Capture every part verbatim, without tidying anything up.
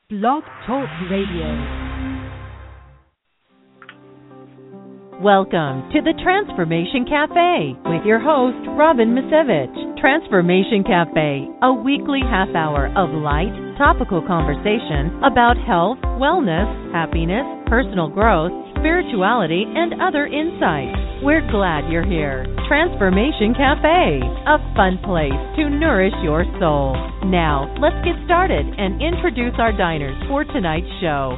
Blog Talk Radio. Welcome to the Transformation Cafe with your host, Robin Misevich. Transformation Cafe, a weekly half hour of light, topical conversation about health, wellness, happiness, personal growth, spirituality, and other insights. We're glad you're here. Transformation Cafe, a fun place to nourish your soul. Now, let's get started and introduce our diners for tonight's show.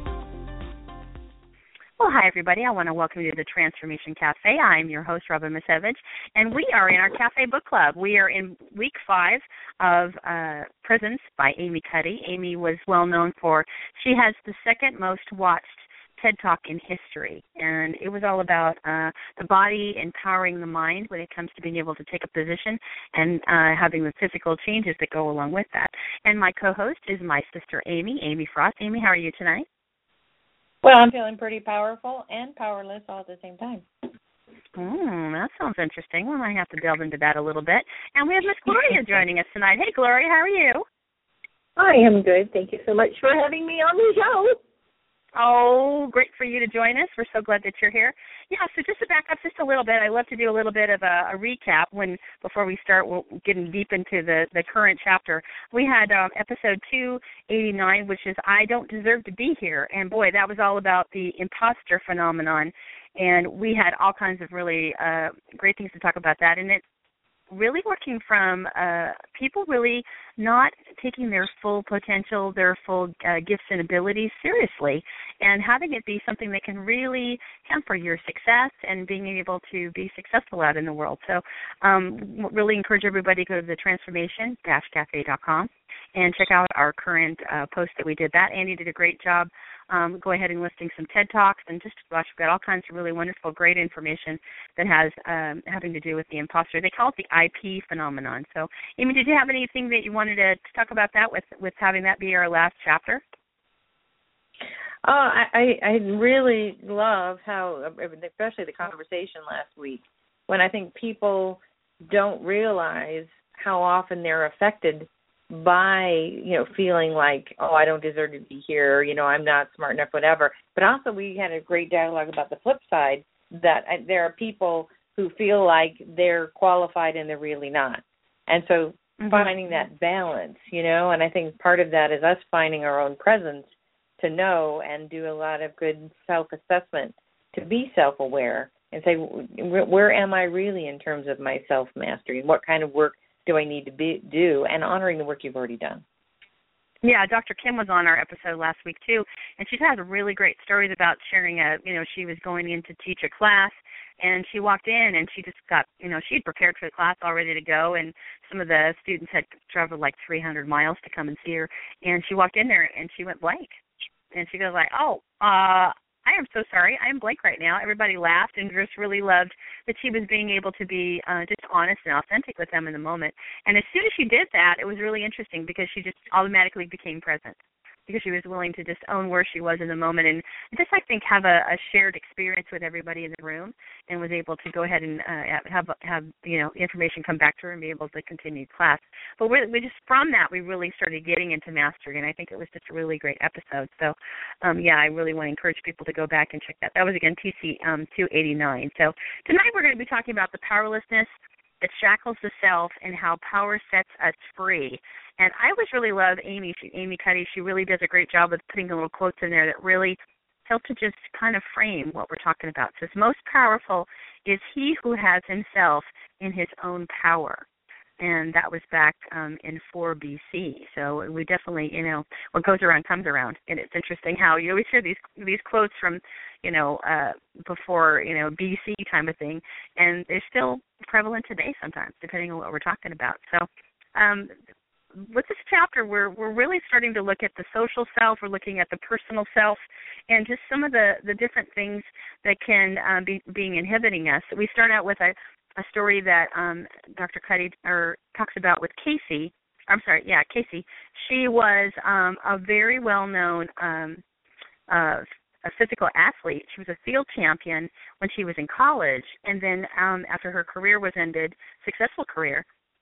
Well, hi, everybody. I want to welcome you to the Transformation Cafe. I'm your host, Robin Misevich, and we are in our Cafe Book Club. We are in week five of uh, Presence by Amy Cuddy. Amy was well known for, she has the second most watched TED Talk in history, and it was all about uh, the body empowering the mind when it comes to being able to take a position and uh, having the physical changes that go along with that. And my co-host is my sister, Amy, Amy Frost. Amy, how are you tonight? Well, I'm feeling pretty powerful and powerless all at the same time. Mm, that sounds interesting. We might have to delve into that a little bit. And we have Miss Gloria joining us tonight. Hey, Gloria, how are you? I am good. Thank you so much for having me on the show. Oh, great for you to join us. We're so glad that you're here. Yeah, so just to back up just a little bit, I love to do a little bit of a, a recap when before we start getting deep into the, the current chapter. We had um, episode two eighty-nine, which is I Don't Deserve to Be Here. And, boy, that was all about the imposter phenomenon. And we had all kinds of really uh, great things to talk about that. And it's really working from uh, people really not taking their full potential, their full uh, gifts and abilities seriously, and having it be something that can really hamper your success and being able to be successful out in the world. So um, really encourage everybody to go to the transformation dash cafe dot com and check out our current uh, post that we did that. Andy did a great job. Um, go ahead and listing some TED Talks, and just gosh, we've got all kinds of really wonderful, great information that has um, having to do with the imposter. They call it the I P phenomenon. So, Amy, did you have anything that you wanted to, to talk about that with, with having that be our last chapter? Oh, I, I, I really love how, especially the conversation last week, when I think people don't realize how often they're affected by, you know, feeling like, oh, I don't deserve to be here, you know, I'm not smart enough, whatever. But also we had a great dialogue about the flip side, that there are people who feel like they're qualified and they're really not. And so mm-hmm. finding that balance, you know, and I think part of that is us finding our own presence to know and do a lot of good self-assessment, to be self-aware and say, where am I really in terms of my self-mastery, and what kind of work do I need to be, do, and honoring the work you've already done. Yeah, Doctor Kim was on our episode last week, too, and she has really great stories about sharing a, you know, she was going in to teach a class, and she walked in, and she just got, you know, she'd prepared for the class all ready to go, and some of the students had traveled like three hundred miles to come and see her, and she walked in there, and she went blank. And she goes like, oh, uh, I am so sorry. I am blank right now. Everybody laughed and just really loved that she was being able to be uh, just honest and authentic with them in the moment. And as soon as she did that, it was really interesting because she just automatically became present, because she was willing to just own where she was in the moment and just, I think, have a, a shared experience with everybody in the room, and was able to go ahead and uh, have, have you know, information come back to her and be able to continue class. But we, we just, from that, we really started getting into mastery, and I think it was just a really great episode. So, um, yeah, I really want to encourage people to go back and check that. That was, again, T C um, two eighty-nine. So tonight we're going to be talking about the powerlessness that shackles the self and how power sets us free. And I always really love Amy, she, Amy Cuddy. She really does a great job of putting the little quotes in there that really help to just kind of frame what we're talking about. It says, most powerful is he who has himself in his own power. And that was back um, in four B C. So we definitely, you know, what goes around comes around. And it's interesting how you always hear these these quotes from, you know, uh, before, you know, B C kind of thing. And they're still prevalent today sometimes, depending on what we're talking about. So um, with this chapter, we're we're really starting to look at the social self. We're looking at the personal self, and just some of the, the different things that can uh, be being inhibiting us. We start out with a, a story that um, Doctor Cuddy or talks about with Casey. I'm sorry, yeah, Casey. She was um, a very well-known um, uh, a physical athlete. She was a field champion when she was in college, and then um, after her career was ended, successful career,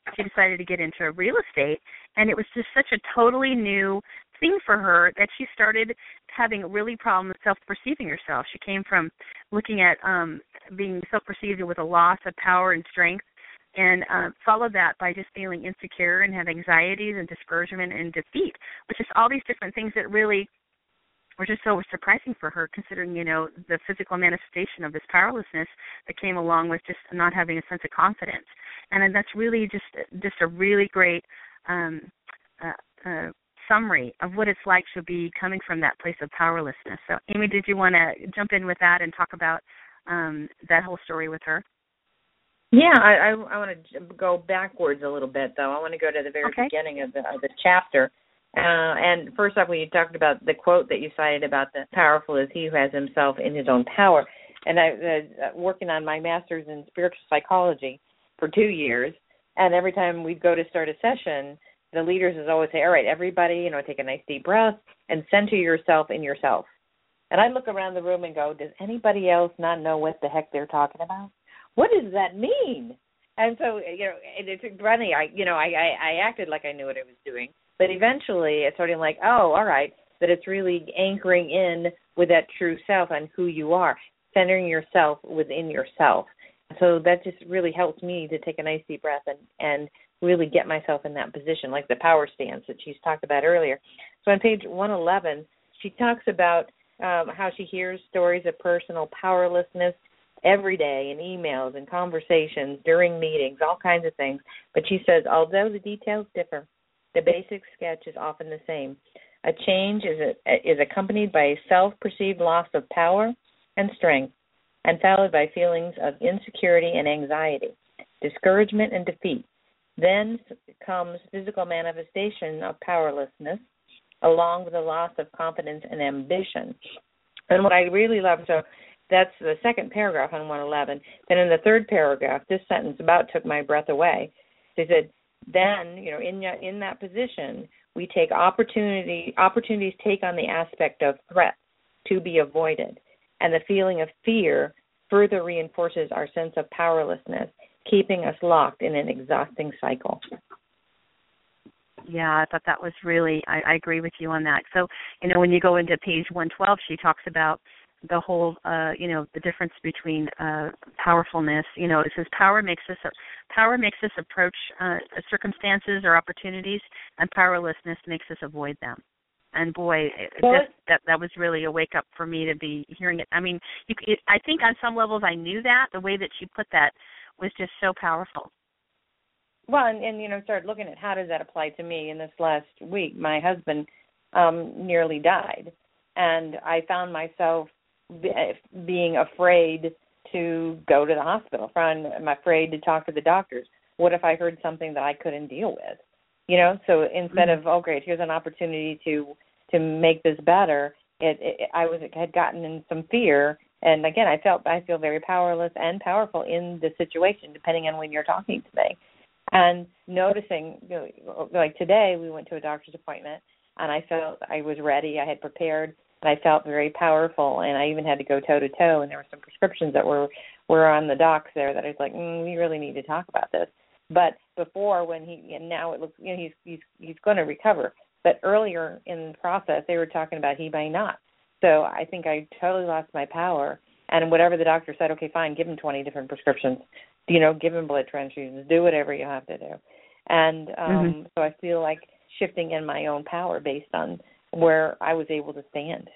she decided to get into real estate, and it was just such a totally new thing for her that she started having a really problem self-perceiving herself. She came from looking at um, being self-perceived with a loss of power and strength, and uh, followed that by just feeling insecure and have anxieties and discouragement and defeat, which is all these different things that really were just so surprising for her, considering, you know, the physical manifestation of this powerlessness that came along with just not having a sense of confidence. And that's really just just a really great um, uh, uh, summary of what it's like to be coming from that place of powerlessness. So, Amy, did you want to jump in with that and talk about um, that whole story with her? Yeah, I, I, I want to go backwards a little bit, though. I want to go to the very okay. beginning of the, of the chapter. Uh, and first off, when you talked about the quote that you cited about the powerful is he who has himself in his own power. And I was uh, working on my master's in spiritual psychology for two years, and every time we'd go to start a session, the leaders would always say, all right, everybody, you know, take a nice deep breath and center yourself in yourself. And I look around the room and go, does anybody else not know what the heck they're talking about? What does that mean? And so, you know, it's funny. I, you know, I, I, I acted like I knew what I was doing, but eventually it's sort of like, oh, all right, that it's really anchoring in with that true self and who you are, centering yourself within yourself. So that just really helps me to take a nice deep breath and, and really get myself in that position, like the power stance that she's talked about earlier. So on page one eleven, she talks about um, how she hears stories of personal powerlessness every day in emails and conversations, during meetings, all kinds of things. But she says, although the details differ, the basic sketch is often the same. A change is, a, is accompanied by a self-perceived loss of power and strength, and followed by feelings of insecurity and anxiety, discouragement and defeat. Then comes physical manifestation of powerlessness, along with a loss of confidence and ambition. And what I really love, so that's the second paragraph on one eleven. Then in the third paragraph, this sentence about took my breath away. They said, then, you know, in in that position, we take opportunity, opportunities take on the aspect of threat to be avoided. And the feeling of fear further reinforces our sense of powerlessness, keeping us locked in an exhausting cycle. Yeah, I thought that was really, I, I agree with you on that. So, you know, when you go into page one twelve, she talks about the whole, uh, you know, the difference between uh, powerfulness. You know, it says power makes us power makes us approach uh, circumstances or opportunities, and powerlessness makes us avoid them. And boy, well, this, that that was really a wake up for me to be hearing it. I mean, you, it, I think on some levels I knew that. The way that she put that was just so powerful. Well, and, and you know, started looking at how does that apply to me. In this last week, my husband um, nearly died, and I found myself being afraid to go to the hospital. I'm afraid to talk to the doctors. What if I heard something that I couldn't deal with? You know, so instead mm-hmm. of, oh, great, here's an opportunity to to make this better, it, it, I was had gotten in some fear. And, again, I felt I feel very powerless and powerful in the situation, depending on when you're talking to me. And noticing, you know, like today we went to a doctor's appointment, and I felt I was ready. I had prepared. And I felt very powerful, and I even had to go toe-to-toe, and there were some prescriptions that were, were on the docs there that I was like, mm, we really need to talk about this. But before, when he, and now it looks, you know, he's he's he's going to recover. But earlier in the process, they were talking about he may not. So I think I totally lost my power, and whatever the doctor said, okay, fine, give him twenty different prescriptions, you know, give him blood transfusions, do whatever you have to do. And um, mm-hmm. so I feel like shifting in my own power based on where I was able to stand.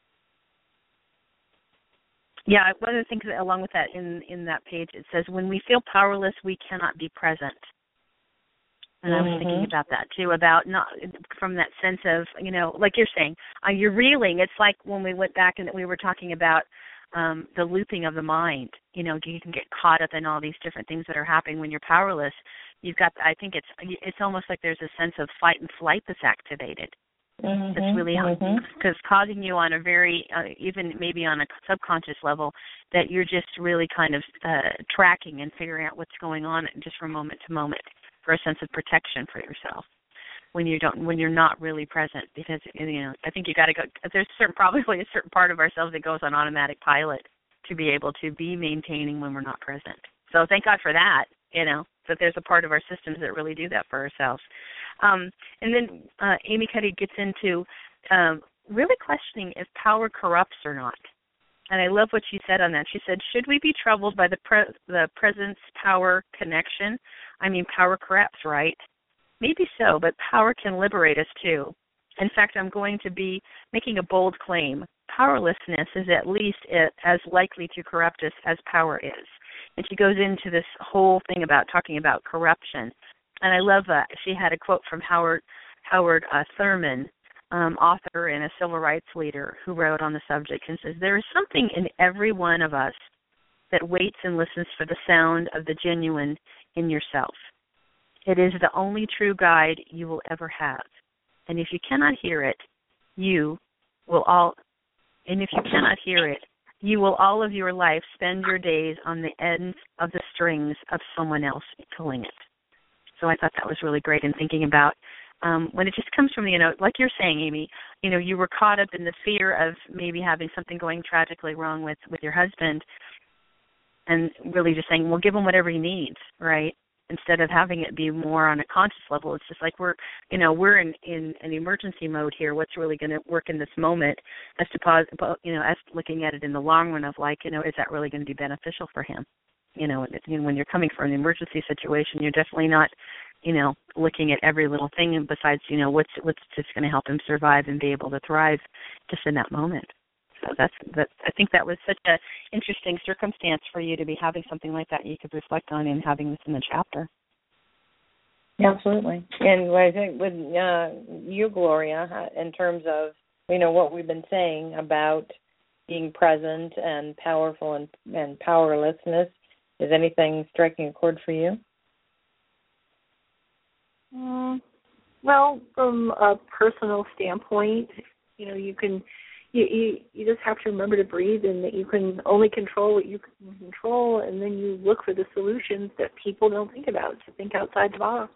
Yeah, one of the things that, along with that in, in that page, it says, when we feel powerless, we cannot be present. And mm-hmm. I was thinking about that, too, about not from that sense of, you know, like you're saying, uh, you're reeling. It's like when we went back and we were talking about um, the looping of the mind. You know, you can get caught up in all these different things that are happening when you're powerless. You've got, I think it's it's almost like there's a sense of fight and flight that's activated. Mm-hmm, that's really helpful because mm-hmm. causing you on a very, uh, even maybe on a subconscious level, that you're just really kind of uh, tracking and figuring out what's going on just from moment to moment for a sense of protection for yourself when you don't, when you're not really present. Because, you know, I think you got to go. There's certain, probably a certain part of ourselves that goes on automatic pilot to be able to be maintaining when we're not present. So thank God for that. You know, that there's a part of our systems that really do that for ourselves. Um, and then uh, Amy Cuddy gets into um, really questioning if power corrupts or not. And I love what she said on that. She said, should we be troubled by the pre- the presence-power connection? I mean, power corrupts, right? Maybe so, but power can liberate us too. In fact, I'm going to be making a bold claim. Powerlessness is at least as likely to corrupt us as power is. And she goes into this whole thing about talking about corruption. And I love that. She had a quote from Howard Howard uh, Thurman, um, author and a civil rights leader, who wrote on the subject and says, there is something in every one of us that waits and listens for the sound of the genuine in yourself. It is the only true guide you will ever have. And if you cannot hear it, you will all, and if you cannot hear it, you will all of your life spend your days on the ends of the strings of someone else pulling it. So I thought that was really great in thinking about um, when it just comes from, you know, like you're saying, Amy, you know, you were caught up in the fear of maybe having something going tragically wrong with, with your husband, and really just saying, well, give him whatever he needs, right? Instead of having it be more on a conscious level. It's just like we're, you know, we're in, in an emergency mode here. What's really going to work in this moment as to pause, you know, as looking at it in the long run of like, you know, is that really going to be beneficial for him? You know, when you're coming from an emergency situation, you're definitely not, you know, looking at every little thing besides, you know, what's what's just going to help him survive and be able to thrive just in that moment. So that's that. I think that was such an interesting circumstance for you to be having something like that you could reflect on and having this in the chapter. Absolutely. And I think with uh, you, Gloria, in terms of, you know, what we've been saying about being present and powerful and, and powerlessness, is anything striking a chord for you? Mm, well, from a personal standpoint, you know, you can, you, you you just have to remember to breathe, and that you can only control what you can control, and then you look for the solutions that people don't think about, to think outside the box.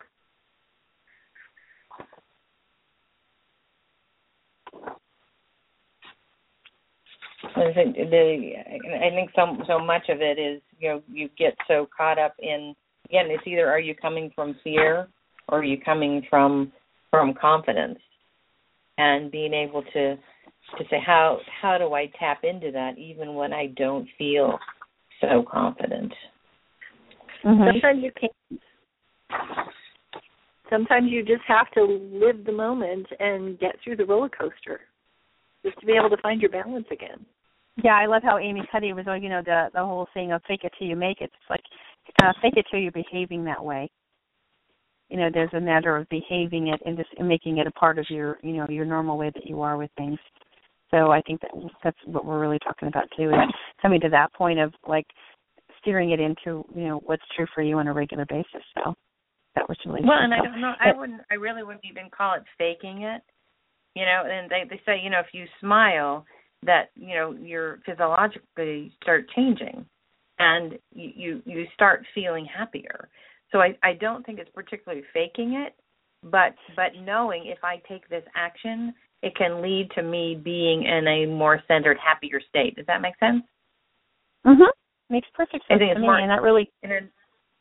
I think the I think so so much of it is, you know, you get so caught up in, again, it's either are you coming from fear or are you coming from from confidence, and being able to to say how how do I tap into that even when I don't feel so confident. Mm-hmm. Sometimes you can't. Sometimes you just have to live the moment and get through the roller coaster, just to be able to find your balance again. Yeah, I love how Amy Cuddy was, you know, the the whole thing of fake it till you make it. It's like uh, fake it till you're behaving that way. You know, there's a matter of behaving it and just making it a part of your, you know, your normal way that you are with things. So I think that that's what we're really talking about too, is coming to that point of like steering it into, you know, what's true for you on a regular basis. So that was really well. And I don't know. I wouldn't. I really wouldn't even call it faking it. You know, and they they say, you know, if you smile, that, you know, you're physiologically start changing, and you, you, you start feeling happier. So I, I don't think it's particularly faking it, but but knowing if I take this action, it can lead to me being in a more centered, happier state. Does that make sense? Mm-hmm. Makes perfect sense I think to it's me, more, and that really... And then,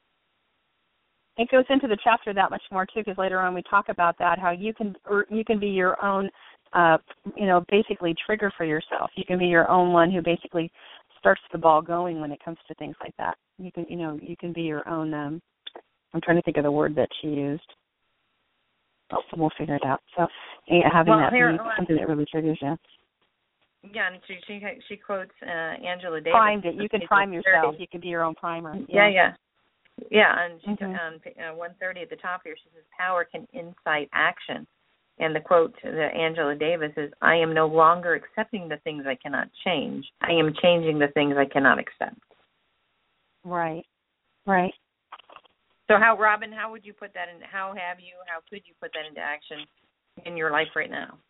it goes into the chapter that much more too, because later on we talk about that, how you can or you can be your own, uh, you know, basically trigger for yourself. You can be your own one who basically starts the ball going when it comes to things like that. You can, you know, you can be your own. Um, I'm trying to think of the word that she used. Oh, so we'll figure it out. So having well, that here, be something that really triggers you. Yeah, and she she she quotes uh, Angela Davis. Primed it. You can prime yourself. You can be your own primer. Yeah, yeah. yeah. Yeah, and she, mm-hmm. on uh, one thirty at the top here, she says, power can incite action. And the quote to Angela Davis is, I am no longer accepting the things I cannot change. I am changing the things I cannot accept. Right, right. So how, Robin, how would you put that in, how have you, how could you put that into action in your life right now?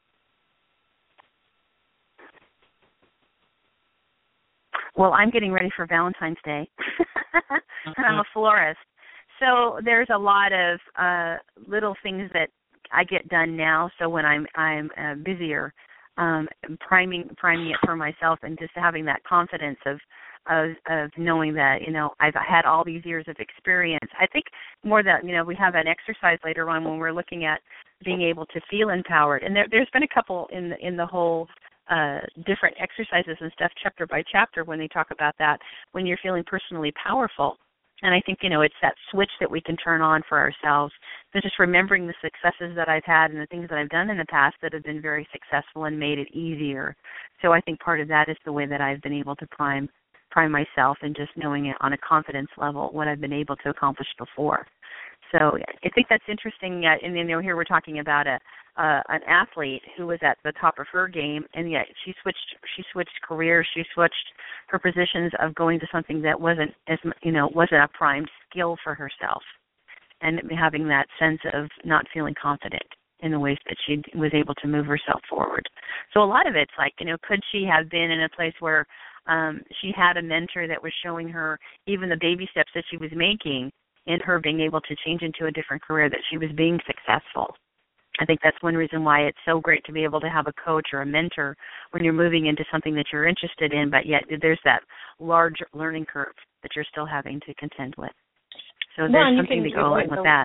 Well, I'm getting ready for Valentine's Day, and I'm a florist. So there's a lot of uh, little things that I get done now. So when I'm I'm uh, busier, um, priming priming it for myself, and just having that confidence of of of knowing that, you know, I've had all these years of experience. I think more that, you know, we have an exercise later on when we're looking at being able to feel empowered, and there, there's been a couple in the, in the whole uh, different exercises and stuff, chapter by chapter, when they talk about that, when you're feeling personally powerful. And I think, you know, it's that switch that we can turn on for ourselves. So just remembering the successes that I've had and the things that I've done in the past that have been very successful and made it easier. So I think part of that is the way that I've been able to prime prime myself, and just knowing it on a confidence level what I've been able to accomplish before. So I think that's interesting. Uh, and, you know, here we're talking about a uh, an athlete who was at the top of her game, and yet she switched she switched careers, she switched her positions of going to something that wasn't as, you know, wasn't a primed skill for herself, and having that sense of not feeling confident in the ways that she was able to move herself forward. So a lot of it's like, you know, could she have been in a place where um, she had a mentor that was showing her even the baby steps that she was making in her being able to change into a different career, that she was being successful. I think that's one reason why it's so great to be able to have a coach or a mentor when you're moving into something that you're interested in, but yet there's that large learning curve that you're still having to contend with. So well, there's something to go along with that.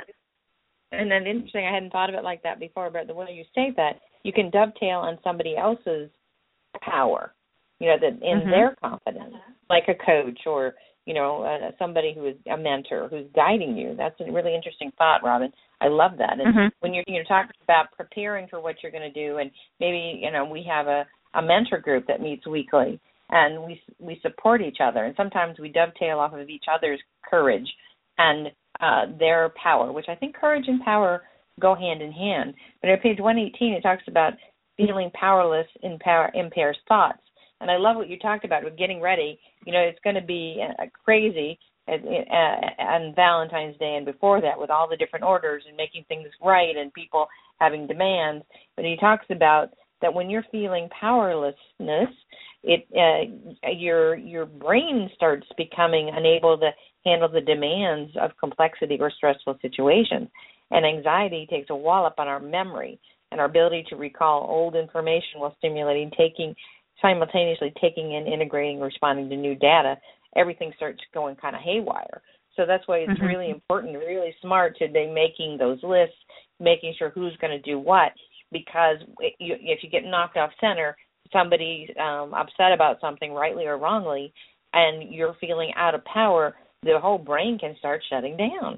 And then interesting, I hadn't thought of it like that before, but the way you say that, you can dovetail on somebody else's power, you know, that in mm-hmm. their confidence, like a coach or, you know, uh, somebody who is a mentor who's guiding you. That's a really interesting thought, Robin. I love that. And mm-hmm. when you're, you're talking about preparing for what you're going to do, and maybe, you know, we have a, a mentor group that meets weekly, and we we support each other, and sometimes we dovetail off of each other's courage and uh, their power, which I think courage and power go hand in hand. But on page one eighteen, it talks about feeling powerless impair, impairs thoughts. And I love what you talked about with getting ready. You know, it's going to be uh, crazy at, uh, on Valentine's Day and before that with all the different orders and making things right and people having demands. But he talks about that when you're feeling powerlessness, it uh, your your brain starts becoming unable to handle the demands of complexity or stressful situations. And anxiety takes a wallop on our memory and our ability to recall old information while stimulating taking simultaneously taking in, integrating, responding to new data. Everything starts going kind of haywire. So that's why it's mm-hmm. really important, really smart to be making those lists, making sure who's going to do what, because it, you, if you get knocked off center, somebody's um, upset about something, rightly or wrongly, and you're feeling out of power, the whole brain can start shutting down.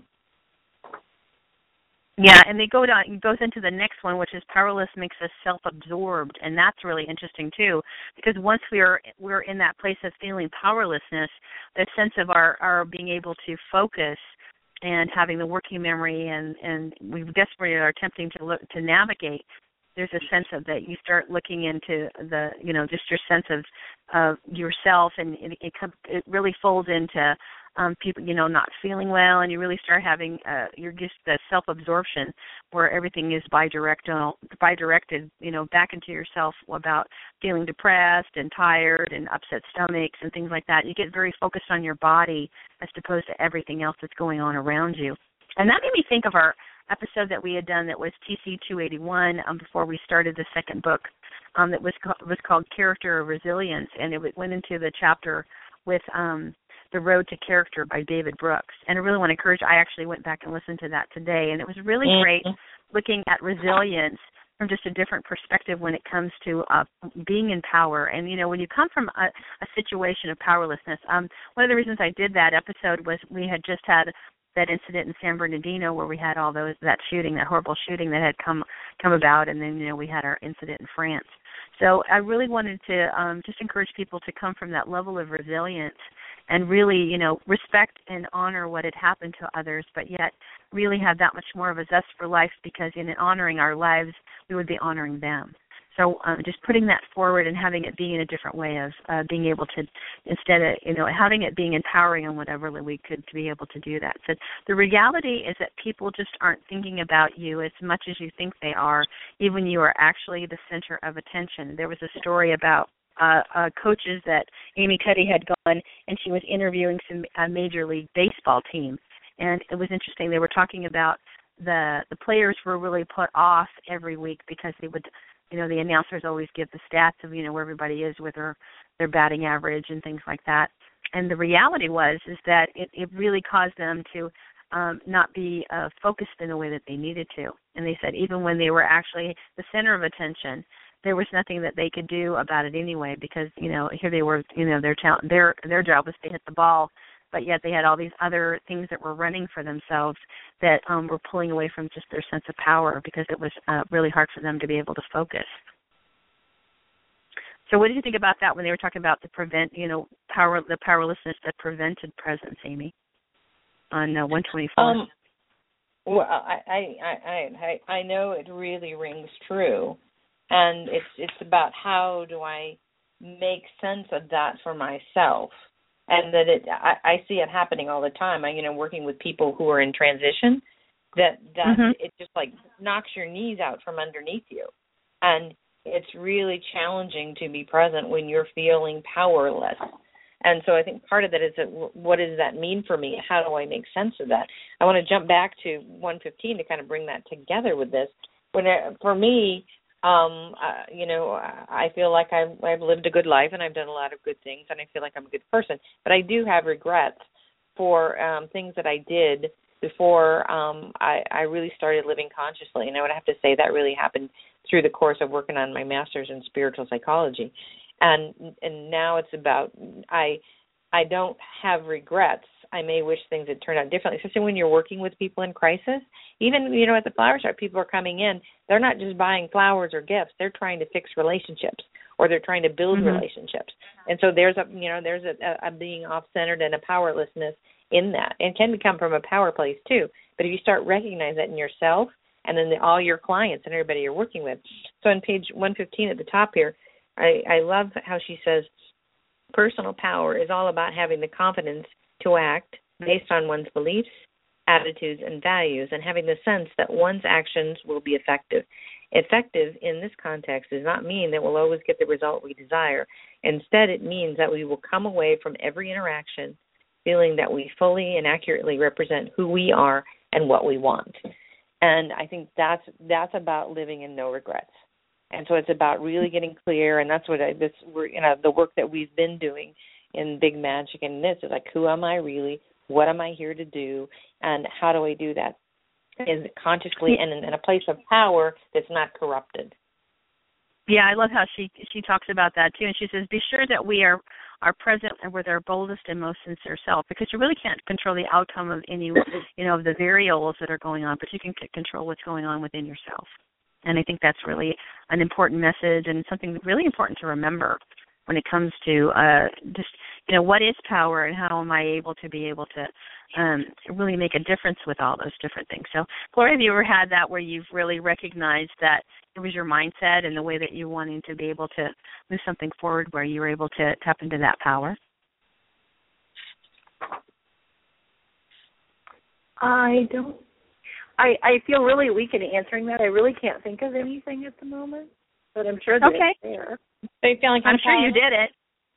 Yeah, and they go down. It goes into the next one, which is powerless makes us self-absorbed, and that's really interesting too, because once we're we're in that place of feeling powerlessness, the sense of our, our being able to focus and having the working memory, and, and we desperately are attempting to look to navigate. There's a sense of that you start looking into the, you know, just your sense of of yourself, and it it, it really folds into Um, people, you know, not feeling well, and you really start having, uh, you're just the self-absorption where everything is bi-directional, bi-directed, you know, back into yourself about feeling depressed and tired and upset stomachs and things like that. You get very focused on your body as opposed to everything else that's going on around you. And that made me think of our episode that we had done that was T C two eighty-one um, before we started the second book um, that was, co- was called Character of Resilience, and it went into the chapter with um, The Road to Character by David Brooks. And I really want to encourage, I actually went back and listened to that today, and it was really mm-hmm. great looking at resilience from just a different perspective when it comes to uh, being in power. And, you know, when you come from a, a situation of powerlessness, um, one of the reasons I did that episode was we had just had that incident in San Bernardino where we had all those, that shooting, that horrible shooting that had come come about, and then, you know, we had our incident in France. So I really wanted to um, just encourage people to come from that level of resilience and really, you know, respect and honor what had happened to others, but yet really have that much more of a zest for life, because in honoring our lives, we would be honoring them. So um, just putting that forward and having it be in a different way of uh, being able to, instead of, you know, having it being empowering on whatever we could to be able to do that. So the reality is that people just aren't thinking about you as much as you think they are, even when you are actually the center of attention. There was a story about Uh, uh, coaches that Amy Cuddy had gone, and she was interviewing some uh, Major League Baseball teams. And it was interesting. They were talking about the the players were really put off every week because they would you know, the announcers always give the stats of, you know, where everybody is with their, their batting average and things like that. And the reality was is that it, it really caused them to um, not be uh, focused in the way that they needed to. And they said even when they were actually the center of attention, there was nothing that they could do about it anyway, because, you know, here they were, you know, their talent, their their job was to hit the ball, but yet they had all these other things that were running for themselves that um, were pulling away from just their sense of power, because it was uh, really hard for them to be able to focus. So what did you think about that when they were talking about the prevent, you know, power, the powerlessness that prevented presence, Amy, on uh, one twenty-four? Um, well, I, I, I, I, I know it really rings true, and it's it's about how do I make sense of that for myself, and that it I, I see it happening all the time. I, you know, working with people who are in transition, that that mm-hmm. it just like knocks your knees out from underneath you, and it's really challenging to be present when you're feeling powerless. And so I think part of that is that what does that mean for me? How do I make sense of that? I want to jump back to one fifteen to kind of bring that together with this. When it, for me, um, uh, you know, I feel like I've, I've lived a good life and I've done a lot of good things and I feel like I'm a good person. But I do have regrets for um, things that I did before um, I, I really started living consciously. And I would have to say that really happened through the course of working on my master's in spiritual psychology. And and now it's about, I I don't have regrets. I may wish things had turned out differently, especially when you're working with people in crisis. Even, you know, at the flower shop, people are coming in. They're not just buying flowers or gifts. They're trying to fix relationships, or they're trying to build mm-hmm. relationships. And so there's a, you know, there's a, a being off-centered and a powerlessness in that. It can come from a power place too. But if you start recognizing that in yourself, and then the, all your clients and everybody you're working with. So on page one fifteen at the top here, I, I love how she says, personal power is all about having the confidence to act based on one's beliefs, attitudes, and values, and having the sense that one's actions will be effective. Effective in this context does not mean that we'll always get the result we desire. Instead, it means that we will come away from every interaction feeling that we fully and accurately represent who we are and what we want. And I think that's that's about living in no regrets. And so it's about really getting clear, and that's what I, this we're, you know, the work that we've been doing in Big Magic and this is like, who am I really? What am I here to do? And how do I do that? Is it consciously and in, in a place of power that's not corrupted? Yeah, I love how she she talks about that too, and she says, be sure that we are are present with our boldest and most sincere self, because you really can't control the outcome of any, you know, of the variables that are going on, but you can control what's going on within yourself. And I think that's really an important message and something really important to remember when it comes to uh, just, you know, what is power and how am I able to be able to um, really make a difference with all those different things. So, Gloria, have you ever had that where you've really recognized that it was your mindset and the way that you wanting to be able to move something forward where you were able to tap into that power? I don't. I, I feel really weak in answering that. I really can't think of anything at the moment, but I'm sure that okay. it's there. So you feel like I'm I'm sure you did it.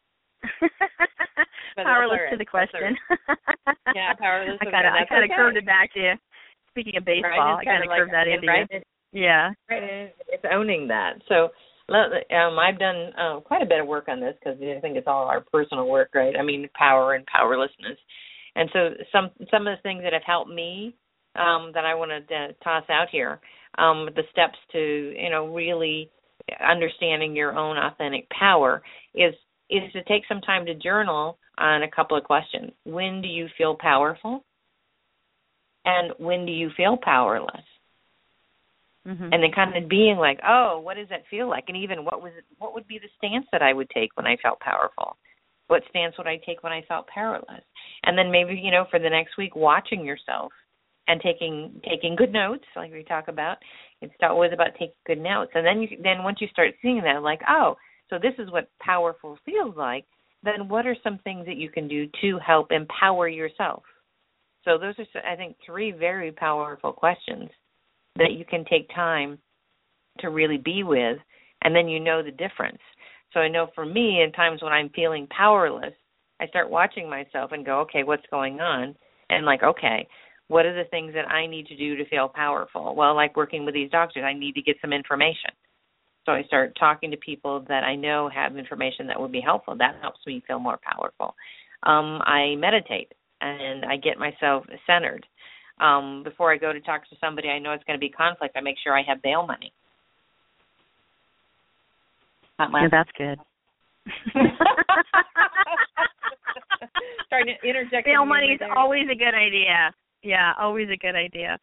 Powerless right. to the question. Yeah, powerless. I kind of I kind of okay. curved it back to you. Speaking of baseball, right, I kind of like, curved that into right, you. Yeah. Right. It's owning that. So um, I've done uh, quite a bit of work on this because I think it's all our personal work, right? I mean, power and powerlessness. And so some some of the things that have helped me um, that I want to uh, toss out here, um, the steps to, you know, really understanding your own authentic power is is to take some time to journal on a couple of questions. When do you feel powerful? And when do you feel powerless? Mm-hmm. And then kind of being like, oh, what does that feel like? And even what was it, what would be the stance that I would take when I felt powerful? What stance would I take when I felt powerless? And then maybe, you know, for the next week, watching yourself and taking taking good notes, like we talk about. It's always about taking good notes. And then you, then once you start seeing that, like, oh, so this is what powerful feels like, then what are some things that you can do to help empower yourself? So those are, I think, three very powerful questions that you can take time to really be with, and then you know the difference. So I know for me, in times when I'm feeling powerless, I start watching myself and go, okay, what's going on? And like, okay, what are the things that I need to do to feel powerful? Well, like working with these doctors, I need to get some information. So I start talking to people that I know have information that would be helpful. That helps me feel more powerful. Um, I meditate, and I get myself centered. Um, before I go to talk to somebody I know it's going to be conflict, I make sure I have bail money. Not yeah, that's good. Starting to interject. Bail money is always a good idea. Yeah, always a good idea.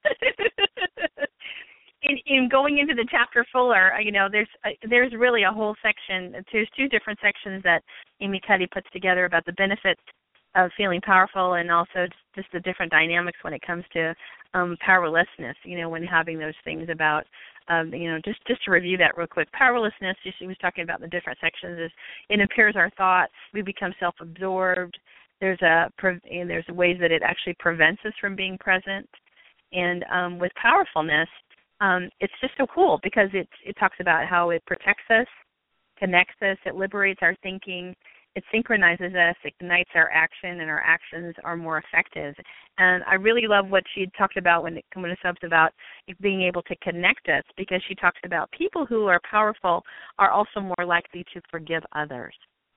in, in going into the chapter fuller, you know, there's uh, there's really a whole section. There's two different sections that Amy Cuddy puts together about the benefits of feeling powerful, and also just the different dynamics when it comes to um, powerlessness. You know, when having those things about, um, you know, just just to review that real quick. Powerlessness, she was talking about in the different sections, is it impairs our thoughts. We become self-absorbed. There's a and there's ways that it actually prevents us from being present. And um, with powerfulness, um, it's just so cool because it it talks about how it protects us, connects us, it liberates our thinking. It synchronizes us, ignites our action, and our actions are more effective. And I really love what she talked about when it when it comes about being able to connect us, because she talks about people who are powerful are also more likely to forgive others.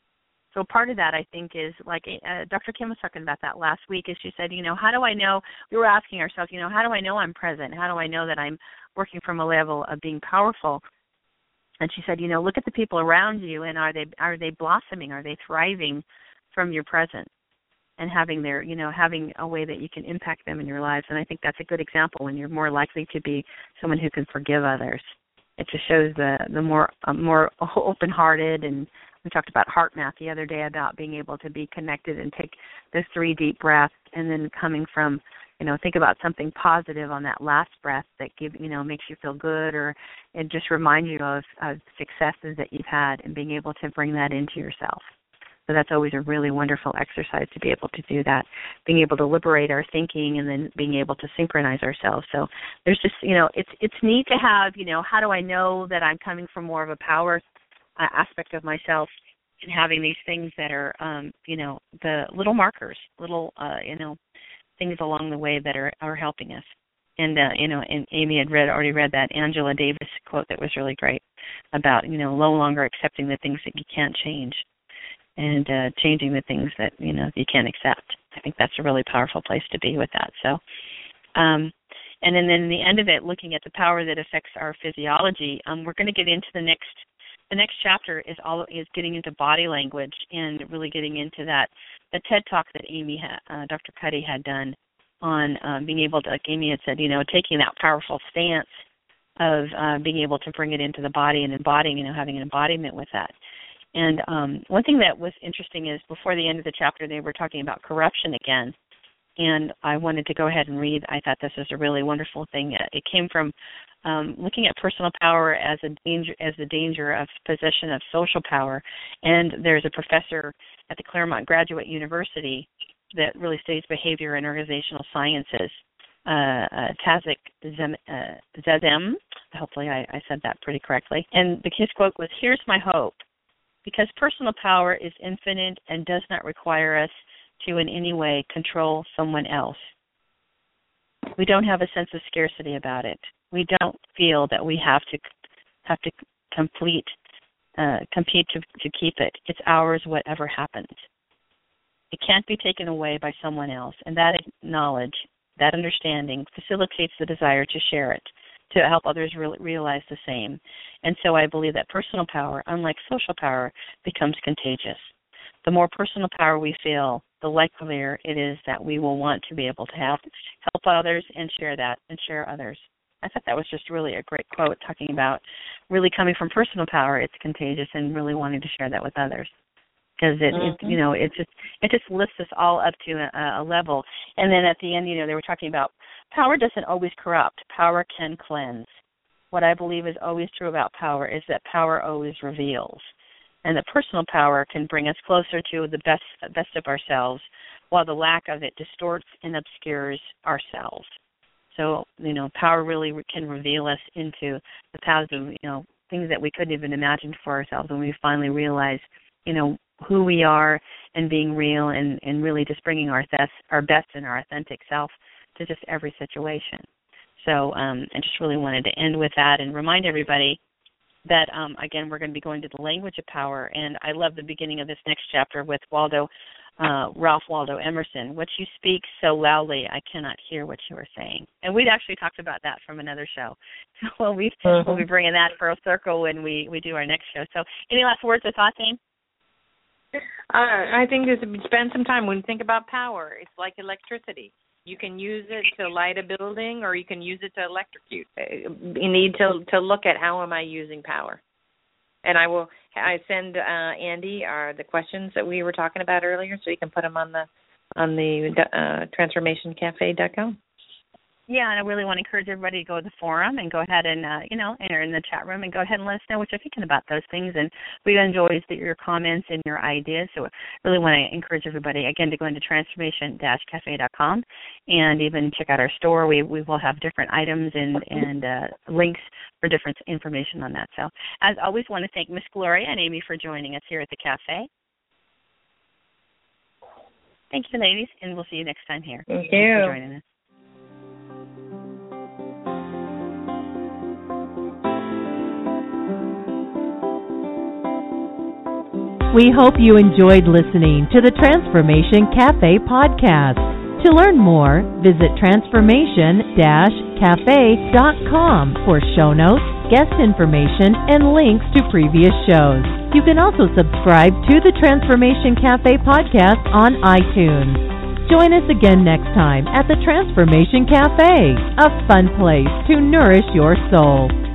So part of that, I think, is like uh, Doctor Kim was talking about that last week, is she said, you know, how do I know, we were asking ourselves, you know, how do I know I'm present? How do I know that I'm working from a level of being powerful? And she said, you know, look at the people around you, and are they are they blossoming? Are they thriving from your presence and having their, you know, having a way that you can impact them in your lives? And I think that's a good example when you're more likely to be someone who can forgive others. It just shows the the more uh, more open-hearted, and we talked about heart math the other day about being able to be connected and take those three deep breaths, and then coming from, you know, think about something positive on that last breath that give, you know, makes you feel good, or it just reminds you of, of successes that you've had, and being able to bring that into yourself. So that's always a really wonderful exercise to be able to do that, being able to liberate our thinking and then being able to synchronize ourselves. So there's just, you know, it's it's neat to have, you know, how do I know that I'm coming from more of a power uh, aspect of myself, and having these things that are, um, you know, the little markers, little, uh, you know, things along the way that are, are helping us. And, uh, you know, and Amy had read already read that Angela Davis quote that was really great about, you know, no longer accepting the things that you can't change, and uh, changing the things that, you know, you can't accept. I think that's a really powerful place to be with that. So, um, and then, then in the end of it, looking at the power that affects our physiology, um, we're going to get into the next, the next chapter is all is getting into body language, and really getting into that, the TED Talk that Amy, ha, uh, Doctor Cuddy had done on um, being able to, like Amy had said, you know, taking that powerful stance of uh, being able to bring it into the body and embodying, you know, having an embodiment with that. And um, one thing that was interesting is before the end of the chapter, they were talking about corruption again. And I wanted to go ahead and read. I thought this was a really wonderful thing. It came from um, looking at personal power as a danger, as the danger of possession of social power. And there's a professor at the Claremont Graduate University that really studies behavior and organizational sciences, uh, uh, Tazik Zem, uh, Zezem. Hopefully I, I said that pretty correctly. And the his quote was, "Here's my hope. Because personal power is infinite and does not require us to in any way control someone else. We don't have a sense of scarcity about it. We don't feel that we have to have to complete uh, compete to, to keep it. It's ours, whatever happens. It can't be taken away by someone else, and that knowledge, that understanding, facilitates the desire to share it, to help others re- realize the same. And so I believe that personal power, unlike social power, becomes contagious. The more personal power we feel, the likelier it is that we will want to be able to help, help others and share that and share others." I thought that was just really a great quote, talking about really coming from personal power, it's contagious, and really wanting to share that with others. Because it, mm-hmm. it, you know, it just it just lifts us all up to a, a level. And then at the end, you know, they were talking about power doesn't always corrupt. Power can cleanse. What I believe is always true about power is that power always reveals, and that personal power can bring us closer to the best best of ourselves, while the lack of it distorts and obscures ourselves. So, you know, power really can reveal us into the paths of, you know, things that we couldn't even imagine for ourselves when we finally realize, you know, who we are and being real, and, and really just bringing our best, our best and our authentic self to just every situation. So um, I just really wanted to end with that and remind everybody that, um, again, we're going to be going to the language of power. And I love the beginning of this next chapter with Waldo, uh, Ralph Waldo Emerson. What you speak so loudly, I cannot hear what you are saying. And we'd actually talked about that from another show. So we'll be, mm-hmm. we'll be bringing that for a circle when we, we do our next show. So any last words or thoughts, Aim? Uh, I think is spend some time when you think about power. It's like electricity. You can use it to light a building, or you can use it to electrocute. You need to to look at how am I using power. And I will I send uh, Andy our the questions that we were talking about earlier, so you can put them on the on the uh, transformation cafe dot com. Yeah, and I really want to encourage everybody to go to the forum and go ahead and, uh, you know, enter in the chat room and go ahead and let us know what you're thinking about those things. And we enjoy your comments and your ideas. So I really want to encourage everybody, again, to go into transformation dash cafe dot com and even check out our store. We we will have different items and, and uh, links for different information on that. So as always, I want to thank Miss Gloria and Amy for joining us here at the cafe. Thank you, ladies, and we'll see you next time here. Thank you. Thanks for joining us. We hope you enjoyed listening to the Transformation Cafe podcast. To learn more, visit transformation dash cafe dot com for show notes, guest information, and links to previous shows. You can also subscribe to the Transformation Cafe podcast on iTunes. Join us again next time at the Transformation Cafe, a fun place to nourish your soul.